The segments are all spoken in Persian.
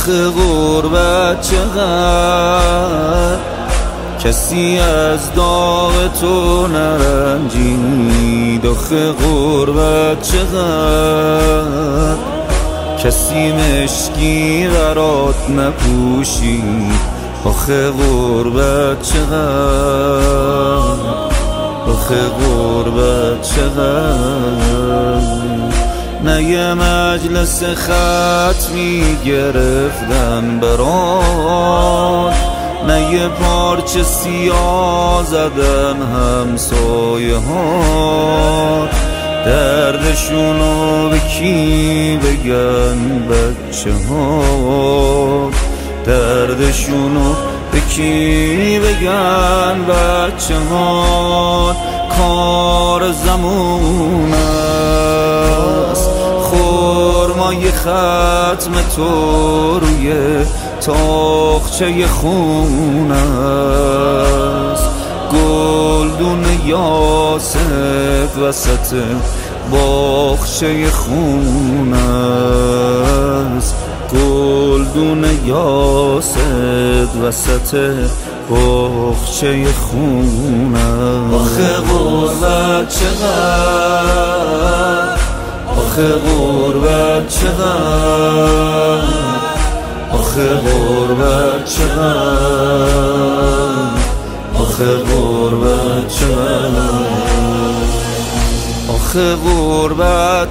آخه غربت چقدر کسی از داغ تو نرنجید. آخه غربت چقدر کسی مشکی برات نپوشید. آخه غربت چقدر، آخه غربت چقدر. نه یه مجلس ختمی گرفتن برات، نه یه پارچه سیاه زدن همسایه ها. دردشونو به کی بگن بچه ها، دردشونو به کی بگن بچه ها. کار زمون است خرمای ختم تو روی تاقچه خون است. گلدون یاسف وسط باغچه خون است. گلدون یاسف وسط باغچه خون است. آخه غربت چقدر، آخه غربت چقدر، آخه غربت چقدر، آخه غربت چقدر، آخه غربت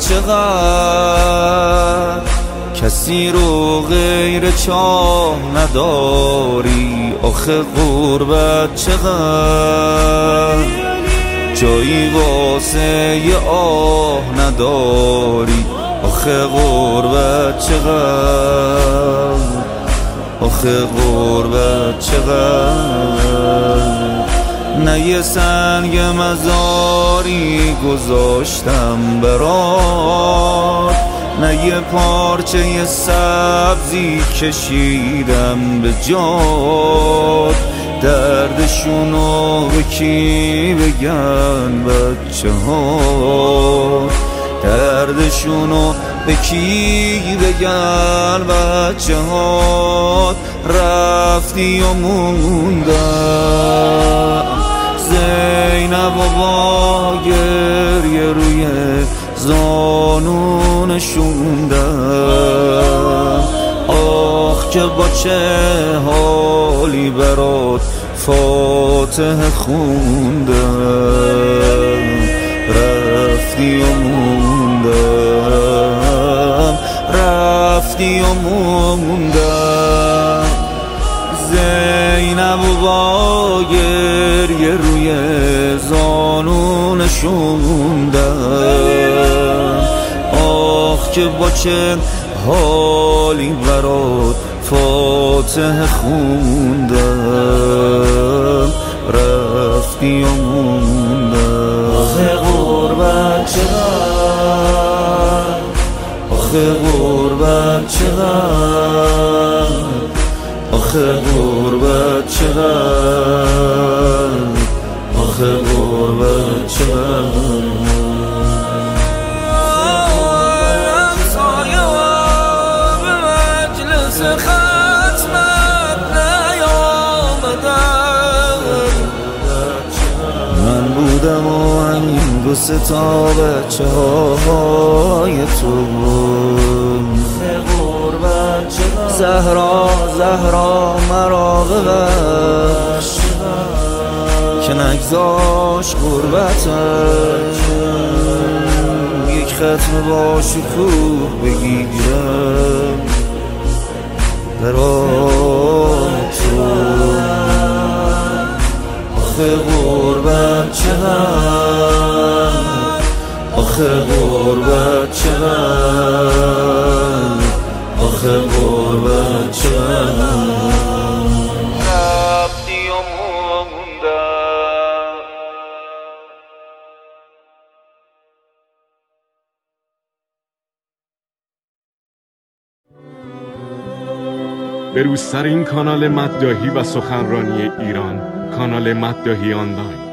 چقدر کسی رو غیر چاه نداری. آخه غربت چقدر جایی واسه یه آه نداری. آخه غربت چقدر، آخه غربت چقدر. نه یه سنگ مزاری گذاشتم برات، نه یه پارچه سبزی کشیدم به جات. دردشونو به کی بگن بچه ها، دردشونو به کی بگن بچه ها. رفتی و موندم زینب و با گریه روی زانو نشوندم. آخ که با چه حالی برات فاتحه خوندم. رفتی و موندم، رفتی و موندم. زینب و با گریه روی زانو نشوندم. آخ که با چه حالی برات فاتحه خوندم. رفتی و موندم. آخه غربت چقدر، آخه غربت چقدر، آخه غربت چقدر، آخه غربت چقدر. بودم و همین دو ستا بچه های تو زهرا زهرا مرا ببخش که نگذاش غربتم یک ختم با شکوه بگیرم برای تو. آخه غربت چقدر، آخه غربت چقدر، آخه غربت چقدر. رفتی و موندم. به روزترین کانال مداحی و سخنرانی ایران، کانال مداحی آنلاین.